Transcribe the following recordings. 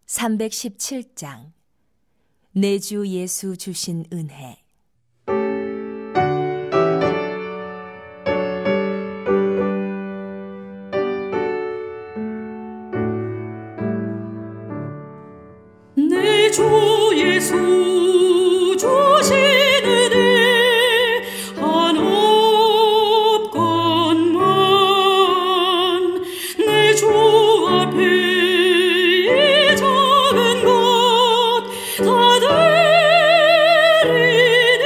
317장 내 주 예수 주신 은혜. 내 주 예수 주신 은혜 한없건만 내 주 앞에 이 작은 것 다 드리니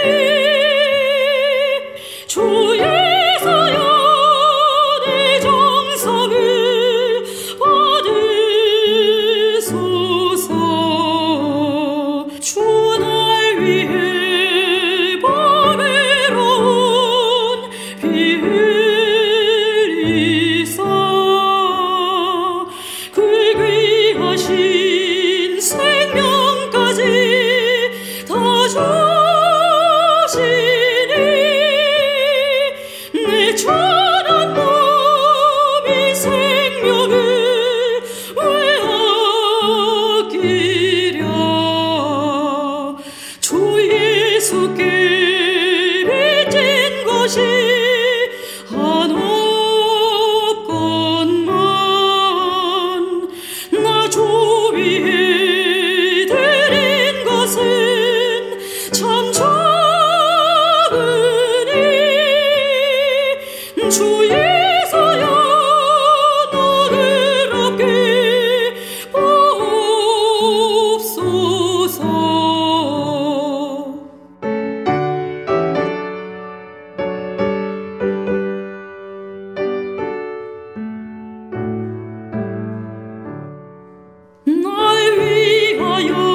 주에서야 내 정성을 받으소서. 주 날 위해 보배로운 비 흘리사 그 귀하신 생명까지 다 주시니 내 천한 몸이 생명을 왜 아끼랴. 주 예수께 빚진 것이 한없건만 나 주 위에 드린 것은 참 적으니 주에서야 나를 얻게 보옵소서. 날 위하여